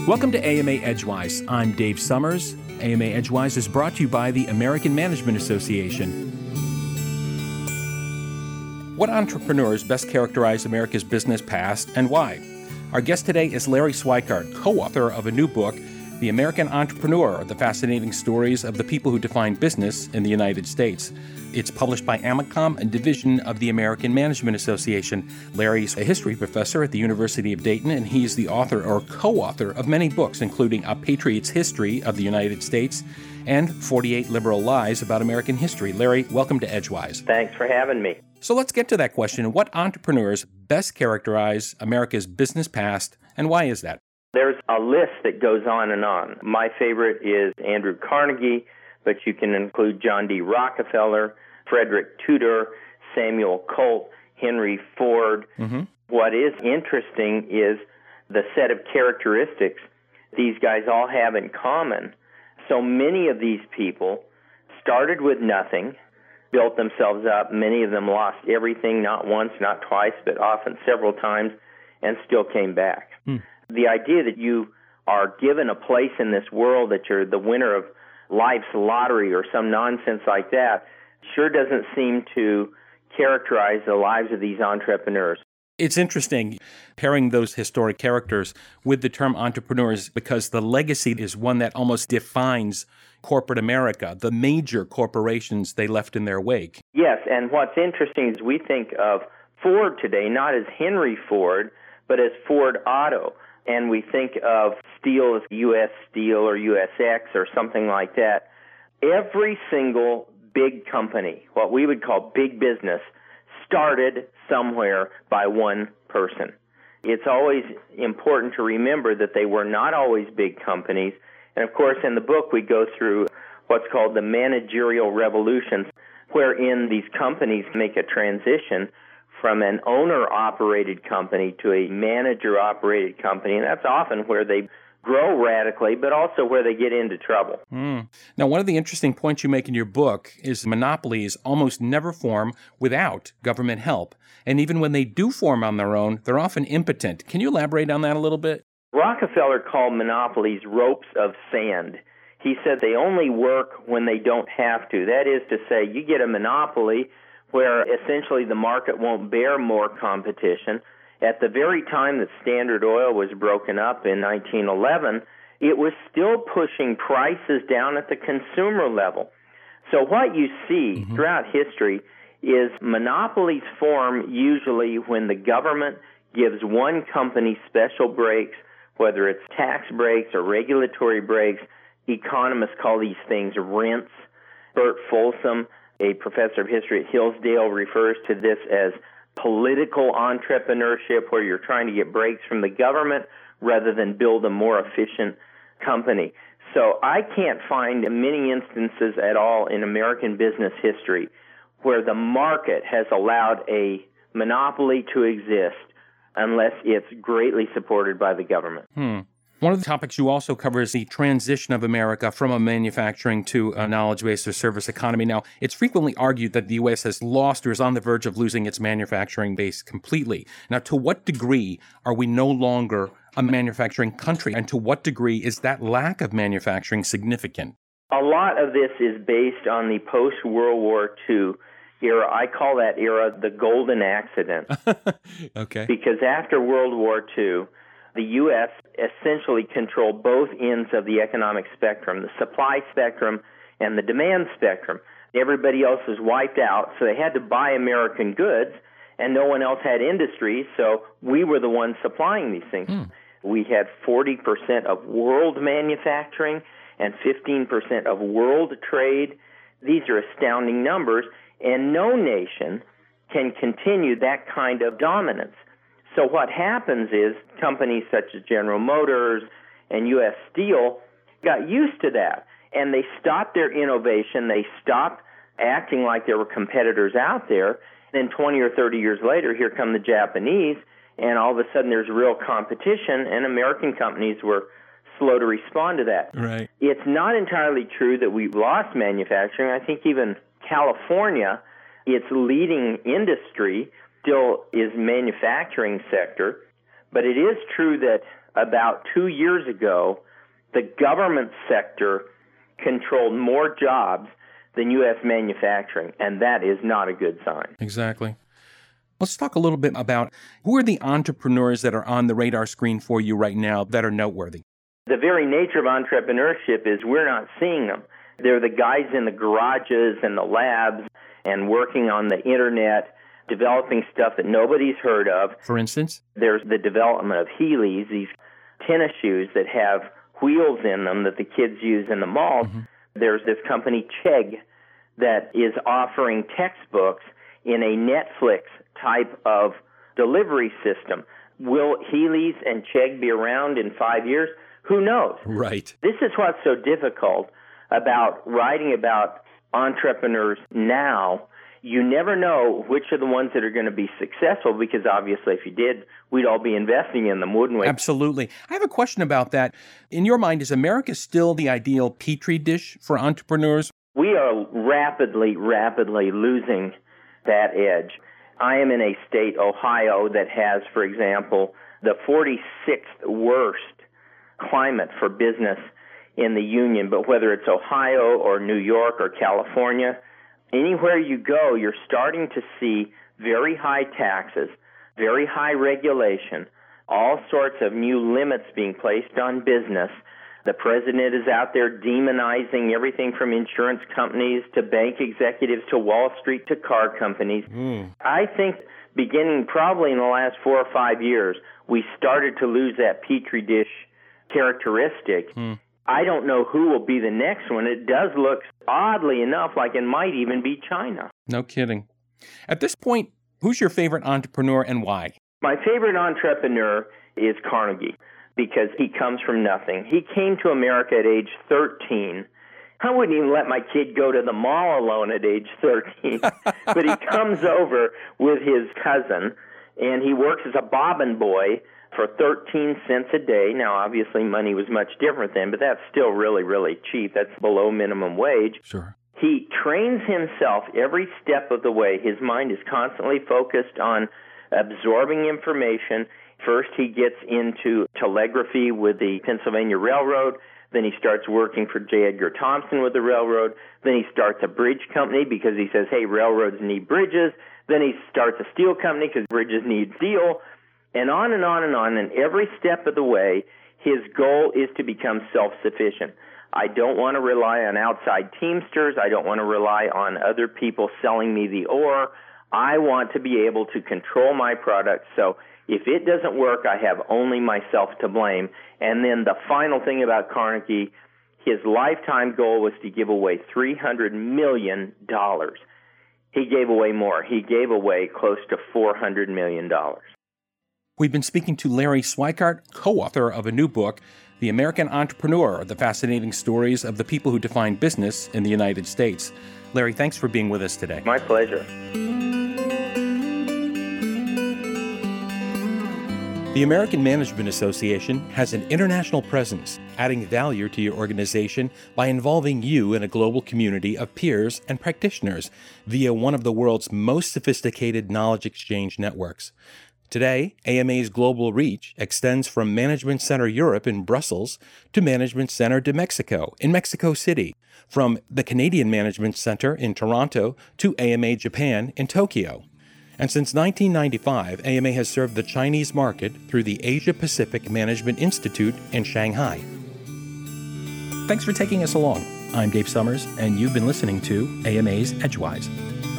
Welcome to AMA Edgewise. I'm Dave Summers. AMA Edgewise is brought to you by the American Management Association. What entrepreneurs best characterize America's business past and why? Our guest today is Larry Schweikart, co-author of a new book, The American Entrepreneur, The Fascinating Stories of the People Who Define Business in the United States. It's published by AMACOM, a division of the American Management Association. Larry's a history professor at the University of Dayton, and he's the author or co-author of many books, including A Patriot's History of the United States and 48 Liberal Lies About American History. Larry, welcome to Edgewise. Thanks for having me. So let's get to that question. What entrepreneurs best characterize America's business past, and why is that? There's a list that goes on and on. My favorite is Andrew Carnegie, but you can include John D. Rockefeller, Frederick Tudor, Samuel Colt, Henry Ford. Mm-hmm. What is interesting is the set of characteristics these guys all have in common. So many of these people started with nothing, built themselves up. Many of them lost everything, not once, not twice, but often several times, and still came back. The idea that you are given a place in this world, that you're the winner of life's lottery or some nonsense like that, sure doesn't seem to characterize the lives of these entrepreneurs. It's interesting pairing those historic characters with the term entrepreneurs because the legacy is one that almost defines corporate America, the major corporations they left in their wake. Yes, and what's interesting is we think of Ford today not as Henry Ford, but as Ford Auto. And we think of steel as U.S. Steel or USX or something like that. Every single big company, what we would call big business, started somewhere by one person. It's always important to remember that they were not always big companies. And of course, in the book, we go through what's called the managerial revolution, wherein these companies make a transition from an owner-operated company to a manager-operated company, and that's often where they grow radically, but also where they get into trouble. Now, one of the interesting points you make in your book is monopolies almost never form without government help, and even when they do form on their own, they're often impotent. Can you elaborate on that a little bit? Rockefeller called monopolies ropes of sand. He said they only work when they don't have to. That is to say, you get a monopoly where essentially the market won't bear more competition. At the very time that Standard Oil was broken up in 1911, it was still pushing prices down at the consumer level. So what you see throughout history is monopolies form usually when the government gives one company special breaks, whether it's tax breaks or regulatory breaks. Economists call these things rents. Bert Folsom, a professor of history at Hillsdale, refers to this as political entrepreneurship, where you're trying to get breaks from the government rather than build a more efficient company. So I can't find many instances at all in American business history where the market has allowed a monopoly to exist unless it's greatly supported by the government. One of the topics you also cover is the transition of America from a manufacturing to a knowledge-based or service economy. Now, it's frequently argued that the U.S. has lost or is on the verge of losing its manufacturing base completely. Now, to what degree are we no longer a manufacturing country, and to what degree is that lack of manufacturing significant? A lot of this is based on the post-World War II era. I call that era the golden accident. Okay. Because after World War II, the U.S. essentially controlled both ends of the economic spectrum, the supply spectrum and the demand spectrum. Everybody else was wiped out, so they had to buy American goods, and no one else had industry, so we were the ones supplying these things. We had 40% of world manufacturing and 15% of world trade. These are astounding numbers, and no nation can continue that kind of dominance. So what happens is companies such as General Motors and U.S. Steel got used to that, and they stopped their innovation. They stopped acting like there were competitors out there. Then 20 or 30 years later, here come the Japanese, and all of a sudden there's real competition, and American companies were slow to respond to that. Right. It's not entirely true that we've lost manufacturing. I think even California, its leading industry still is manufacturing sector, but it is true that about 2 years ago, the government sector controlled more jobs than U.S. manufacturing, and that is not a good sign. Exactly. Let's talk a little bit about who are the entrepreneurs that are on the radar screen for you right now that are noteworthy. The very nature of entrepreneurship is we're not seeing them. They're the guys in the garages and the labs and working on the internet, developing stuff that nobody's heard of. For instance? There's the development of Heelys, these tennis shoes that have wheels in them that the kids use in the malls. Mm-hmm. There's this company, Chegg, that is offering textbooks in a Netflix type of delivery system. Will Heelys and Chegg be around in 5 years? Who knows? Right. This is what's so difficult about writing about entrepreneurs now. You never know which are the ones that are going to be successful, because obviously if you did, we'd all be investing in them, wouldn't we? Absolutely. I have a question about that. In your mind, is America still the ideal petri dish for entrepreneurs? We are rapidly losing that edge. I am in a state, Ohio, that has, for example, the 46th worst climate for business in the union. But whether it's Ohio or New York or California, anywhere you go, you're starting to see very high taxes, very high regulation, all sorts of new limits being placed on business. The president is out there demonizing everything from insurance companies to bank executives to Wall Street to car companies. I think beginning probably in the last 4 or 5 years, we started to lose that petri dish characteristic. I don't know who will be the next one. It does look, oddly enough, like it might even be China. No kidding. At this point, who's your favorite entrepreneur and why? My favorite entrepreneur is Carnegie, because he comes from nothing. He came to America at age 13. I wouldn't even let my kid go to the mall alone at age 13. But he comes over with his cousin, and he works as a bobbin boy for 13 cents a day. Now, obviously, money was much different then, but that's still really, really cheap. That's below minimum wage. Sure. He trains himself every step of the way. His mind is constantly focused on absorbing information. First, he gets into telegraphy with the Pennsylvania Railroad. Then he starts working for J. Edgar Thompson with the railroad. Then he starts a bridge company because he says, hey, railroads need bridges. Then he starts a steel company because bridges need steel. And on and on and on. And every step of the way, his goal is to become self-sufficient. I don't want to rely on outside teamsters. I don't want to rely on other people selling me the ore. I want to be able to control my product. So if it doesn't work, I have only myself to blame. And then the final thing about Carnegie, his lifetime goal was to give away $300 million. He gave away more. He gave away close to $400 million. We've been speaking to Larry Schweikart, co-author of a new book, The American Entrepreneur, The Fascinating Stories of the People Who Define Business in the United States. Larry, thanks for being with us today. My pleasure. The American Management Association has an international presence, adding value to your organization by involving you in a global community of peers and practitioners via one of the world's most sophisticated knowledge exchange networks. Today, AMA's global reach extends from Management Center Europe in Brussels to Management Center de Mexico in Mexico City, from the Canadian Management Center in Toronto to AMA Japan in Tokyo. And since 1995, AMA has served the Chinese market through the Asia Pacific Management Institute in Shanghai. Thanks for taking us along. I'm Dave Summers, and you've been listening to AMA's Edgewise.